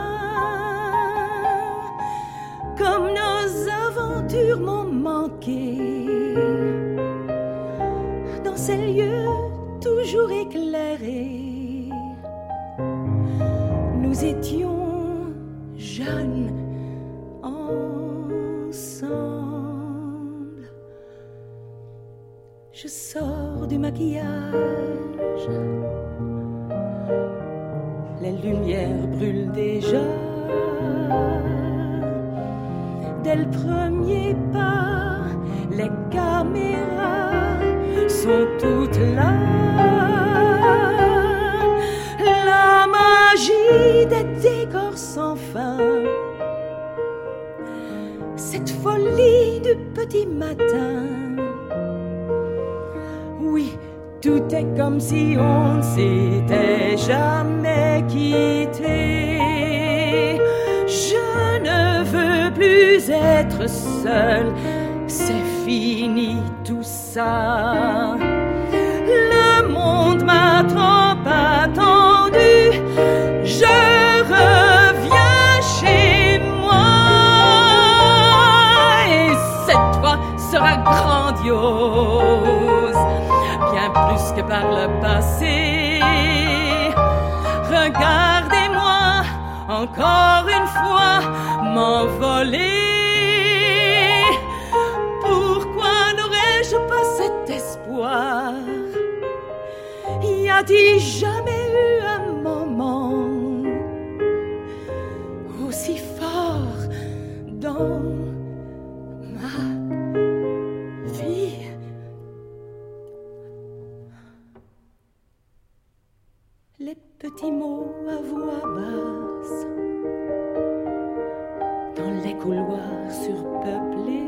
Comme nos aventures m'ont manqué, dans ces lieux toujours éclairés, nous étions jeunes ensemble. Je sors du maquillage, les lumières brûlent déjà. Dès le premier pas, les caméras sont toutes là. La magie des décors sans fin, cette folie du petit matin. Oui, tout est comme si on ne s'était jamais quitté. Je ne veux plus être seule, c'est fini tout ça. Le monde m'a trop attendu, je reviens chez moi. Et cette fois sera grandiose, bien plus que par le passé. Regardez-moi encore une fois m'envoler. Pourquoi n'aurais-je pas cet espoir? Y a-t-il jamais eu un moment aussi fort dans ma vie? Les petits mots à voix basse dans les couloirs surpeuplés.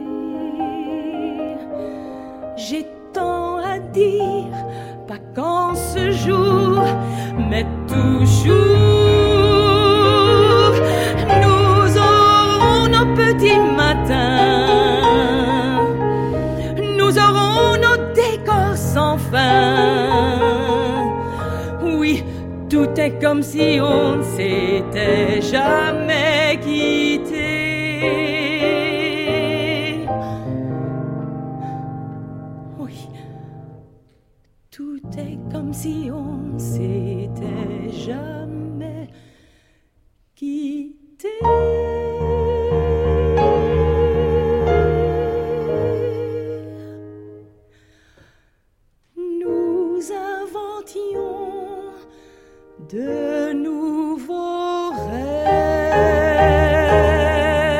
J'ai tant à dire, pas qu'en ce jour, mais toujours. Nous aurons nos petits matins, nous aurons nos décors sans fin. Oui, tout est comme si on ne s'était jamais quitté. Oui, tout est comme si on ne s'était jamais quitté. Nous inventions de nouveaux rêves.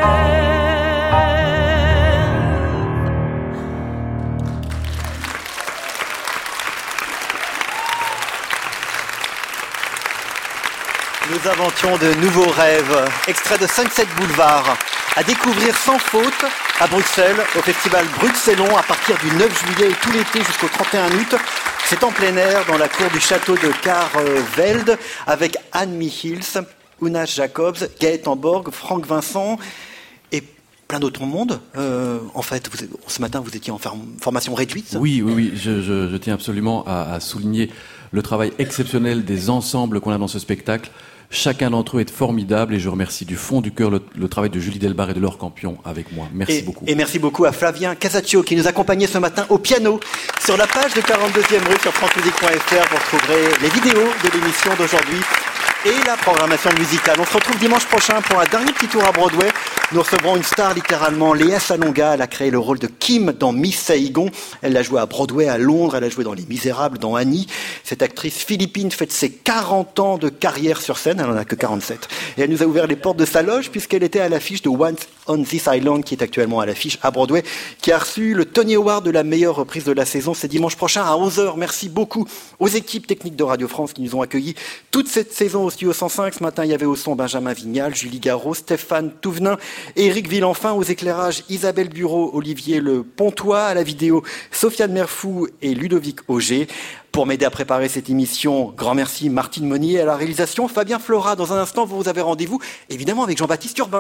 Nous inventions de nouveaux rêves. Extrait de Sunset Boulevard, à découvrir sans faute à Bruxelles, au festival Bruxellon, à partir du neuf juillet et tout l'été jusqu'au trente et un août. C'est en plein air dans la cour du château de Carvelde avec Anne Michiels, Unas Jacobs, Gaëtan Borg, Franck Vincent et plein d'autres mondes. Euh, en fait, vous, ce matin, vous étiez en formation réduite. Oui, oui, oui. Je, je, je tiens absolument à, à souligner le travail exceptionnel des ensembles qu'on a dans ce spectacle. Chacun d'entre eux est formidable et je remercie du fond du cœur le, le travail de Julie Delbar et de Laure Campion avec moi. Merci et, beaucoup. Et merci beaucoup à Flavien Casaccio qui nous accompagnait ce matin au piano. Sur la page de quarante-deuxième rue sur france musique point f r, vous retrouverez les vidéos de l'émission d'aujourd'hui et la programmation musicale. On se retrouve dimanche prochain pour un dernier petit tour à Broadway. Nous recevrons une star littéralement, Léa Salonga. Elle a créé le rôle de Kim dans Miss Saigon. Elle l'a joué à Broadway, à Londres. Elle a joué dans Les Misérables, dans Annie. Cette actrice philippine fête ses quarante ans de carrière sur scène. Elle en a que quarante-sept. Et elle nous a ouvert les portes de sa loge puisqu'elle était à l'affiche de Once on This Island, qui est actuellement à l'affiche à Broadway, qui a reçu le Tony Award de la meilleure reprise de la saison. C'est dimanche prochain à onze heures. Merci beaucoup aux équipes techniques de Radio France qui nous ont accueillis toute cette saison au Studio cent cinq. Ce matin, il y avait au son Benjamin Vignal, Julie Garraud, Stéphane Touvenin, Éric Villenfin, aux éclairages Isabelle Bureau, Olivier Le Pontois, à la vidéo Sofiane Merfou et Ludovic Auger. Pour m'aider à préparer cette émission, grand merci Martine Monnier, à la réalisation Fabien Flora. Dans un instant, vous avez rendez-vous évidemment avec Jean-Baptiste Urbain.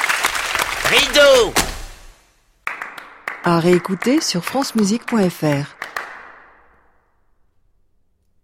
Rideau. À réécouter sur france musique point f r.